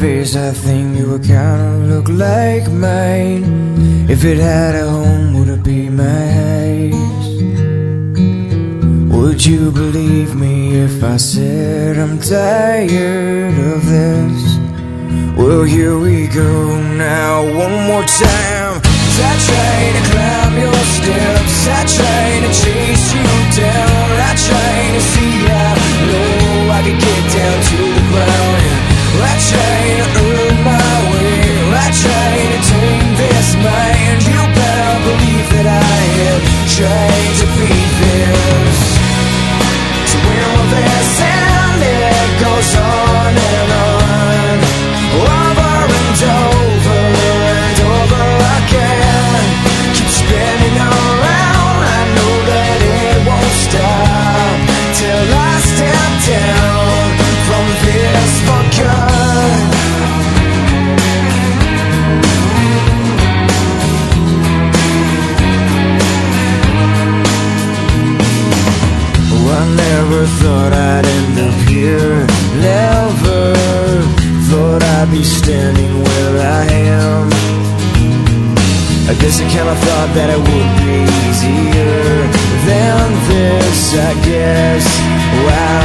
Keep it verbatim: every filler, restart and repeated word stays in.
face, I think you would kinda look like mine. If it had a home, would it be my house? Would you believe me if I said I'm tired of this? Well, here we go now, one more time. 'Cause I try to climb your steps, I try to chase you down, I try to see how low I could get down to the ground. I try to earn my way, I try to tame this mind. You better believe that I have tried to beat this. So when will this end? It goes on and on, over and over and over again. Keep spinning around, I know that it won't stop till I step down from this for good. I never thought I'd end up here, never thought I'd be standing where I am. I guess I kinda thought that it would be easier than this, I guess. Wow.